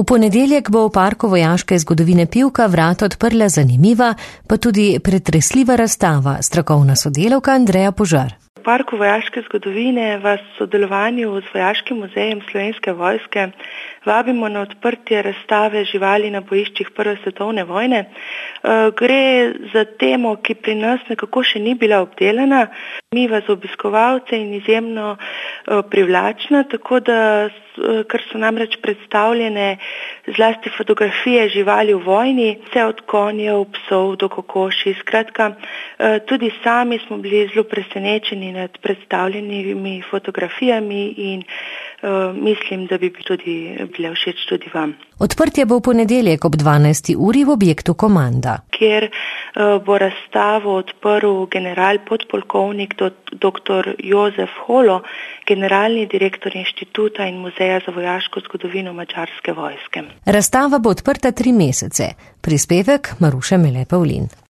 V ponedeljek bo v Parku vojaške zgodovine Pivka vrata odprla zanimiva, pa tudi pretresljiva razstava, strokovna sodelavka Andreja Požar. V Parku vojaške zgodovine vas v sodelovanju z Vojaškim muzejem Slovenske vojske vabimo na odprtje razstave živali na bojiščih Prve svetovne vojne. Gre za temo, ki pri nas nekako še ni bila obdelana. Mi vas obiskovalce in izjemno privlačna, tako da, ker so namreč predstavljene zlasti fotografije živali v vojni, vse od konjev, psov do kokoši. Skratka, tudi sami smo bili zelo presenečeni nad predstavljenimi fotografijami in mislim, da bi tudi bile všeč tudi vam. Odprtje bo v ponedeljek ob 12. uri v objektu Komanda, kjer bo razstavo odprl general podpolkovnik dr. Jozef Holo, generalni direktor Inštituta in Muzeja za vojaško zgodovino Madžarske vojske. Razstava bo odprta 3 mesece. Prispevek Maruše Mele Pavlin.